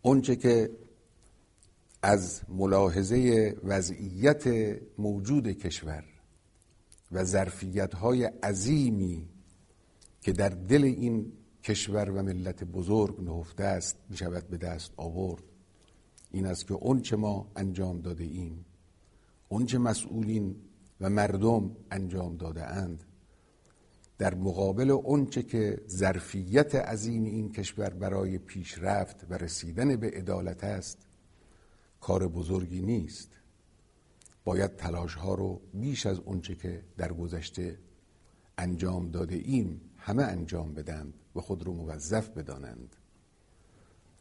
اونچه که از ملاحظه وضعیت موجود کشور و ظرفیت‌های عظیمی که در دل این کشور و ملت بزرگ نهفته است می شود به دست آورد، این است که اونچه ما انجام داده ایم، اونچه مسئولین و مردم انجام داده اند، در مقابل اونچه که ظرفیت عظیم این کشور برای پیشرفت و رسیدن به عدالت است، کار بزرگی نیست. باید تلاش ها رو بیش از اونچه که در گذشته انجام داده ایم همه انجام بدند و خود رو موظف بدانند.